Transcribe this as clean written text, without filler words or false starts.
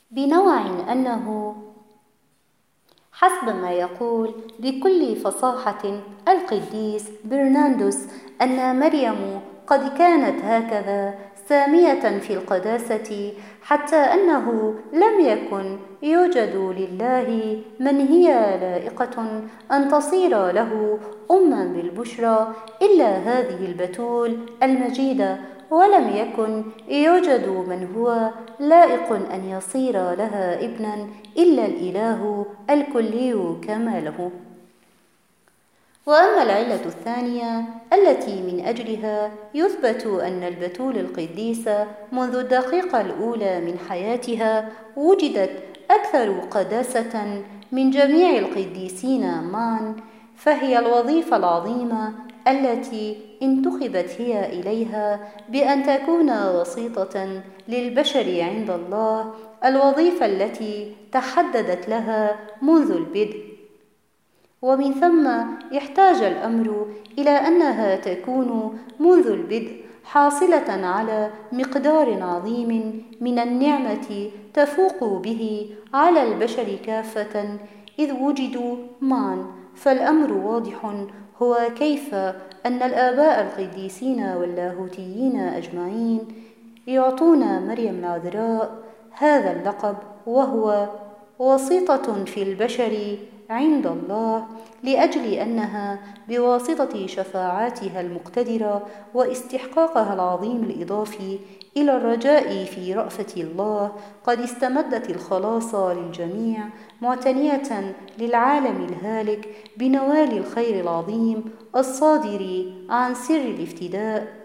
بنوع أنه حسب ما يقول بكل فصاحة القديس برناردوس أن مريم قد كانت هكذا سامية في القداسة حتى أنه لم يكن يوجد لله من هي لائقة أن تصير له أمًا بالبشرى إلا هذه البتول المجيدة، ولم يكن يوجد من هو لائق أن يصير لها ابنًا إلا الإله الكلي كماله. وأما العلة الثانية التي من أجلها يثبت أن البتول القديسة منذ الدقيقة الأولى من حياتها وجدت أكثر قداسة من جميع القديسين معا، فهي الوظيفة العظيمة التي انتخبت هي إليها بأن تكون وسيطة للبشر عند الله، الوظيفة التي تحددت لها منذ البدء. ومن ثم يحتاج الأمر إلى أنها تكون منذ البدء حاصلة على مقدار عظيم من النعمة تفوق به على البشر كافة إذ وجدوا معا. فالأمر واضح هو كيف أن الآباء القديسين واللاهوتيين أجمعين يعطون مريم العذراء هذا اللقب، وهو وسيطة في البشر عند الله، لأجل أنها بواسطة شفاعاتها المقتدرة واستحقاقها العظيم الإضافي إلى الرجاء في رأفة الله قد استمدت الخلاص للجميع، معتنية للعالم الهالك بنوال الخير العظيم الصادر عن سر الافتداء